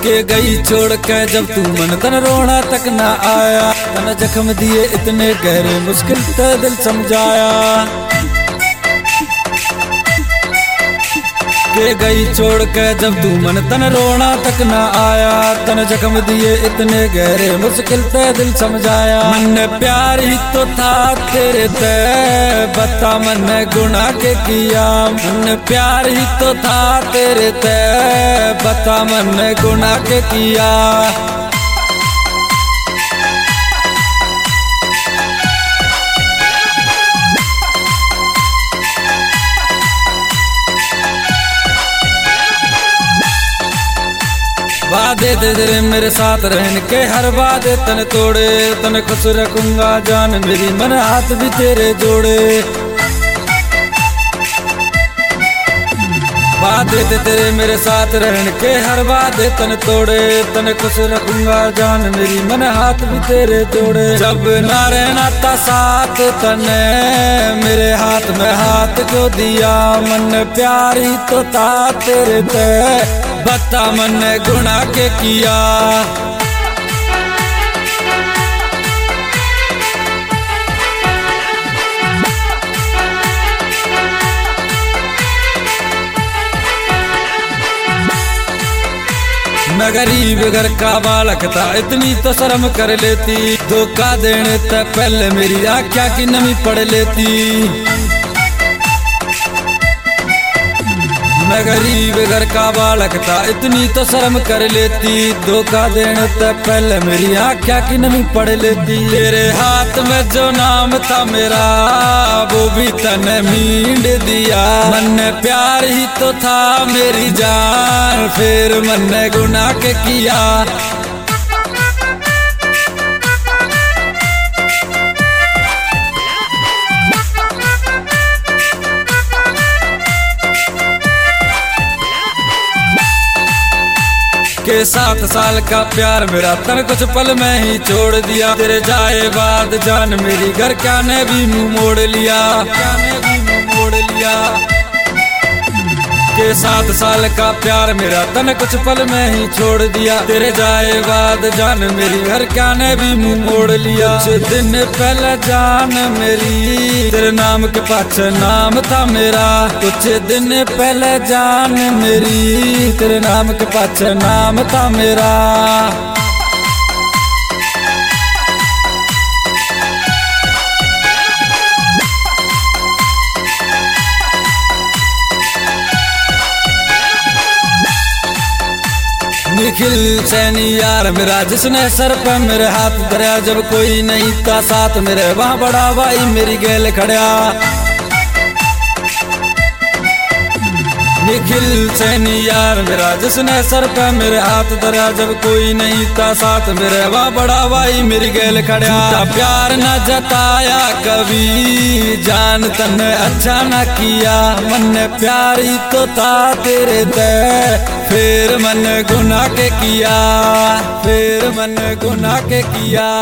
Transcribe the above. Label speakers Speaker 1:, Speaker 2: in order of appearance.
Speaker 1: के गई छोड़ के जब तू मन तन रोना तक ना आया, तन जख्म दिए इतने गहरे मुश्किल से दिल समझाया। के गई छोड़ के जब तू मन तन रोना तक ना आया, तन जख्म दिए इतने गहरे मुश्किल से दिल समझाया। मन प्यार ही तो था तेरे ते, बता मन गुनाह के किया। मन प्यार ही तो था तेरे ते, बता मन गुनाह के किया। वादे दे तेरे मेरे साथ रहने के, हर वादे तन तोड़े। तन खुश रखूंगा जान मेरी, मन हाथ भी तेरे जोड़े। वादे दे तेरे मेरे साथ रहने के, हर वादे तन तोड़े। तन खुश रखूंगा जान मेरी, मन हाथ भी तेरे जोड़े। जब ना रहना था साथ तने, मेरे हाथ में हाथ क्यों दिया। मन प्यार ही तो था तेरे ते, बता मन गुनाह के किया। मैं गरीब घर का बालक था, इतनी तो शर्म कर लेती। धोखा देने से पहले मेरी आँखों की नमी पड़ लेती। मैं गरीब घर का बालक था, इतनी तो शर्म कर लेती। धोखा देने से पहले मेरी आँखों की नमी पड़ लेती। तेरे हाथ में जो नाम था मेरा, वो भी तने मींड दिया। मन प्यार ही तो था मेरी जान, फिर मन ने गुनाह के किया। के 7 साल का प्यार मेरा तन कुछ पल में ही छोड़ दिया। तेरे जाए बाद जान मेरी घर क्या ने भी मुंह मोड़ लिया। क्या ने भी मुंह मोड़ लिया। के 7 साल का प्यार मेरा तन कुछ पल में ही छोड़ दिया। तेरे जाए बाद जान मेरी घर क्या ने भी मुंह मोड़ लिया। कुछ दिन पहले जान मेरी, तेरे नाम के पाछे नाम था मेरा। कुछ दिन पहले जान मेरी, तेरे नाम के पाछे नाम था मेरा। निखिल सैनी यार मेरा, जिसने सर पे मेरे हाथ धरा। जब कोई नहीं था साथ मेरे, वहाँ बड़ा भाई मेरी गैल खड़ा। निखिल सैनी यार मेरा, जिसने सर पे मेरे हाथ धरा। जब कोई नहीं था साथ मेरे, वहाँ बड़ा भाई मेरी गैल खड़ा। प्यार न जताया कभी, जान तने अच्छा न किया। मन प्यार ही तो था तेरे ते, फिर मन गुनाह के किया। फिर मन गुनाह के किया।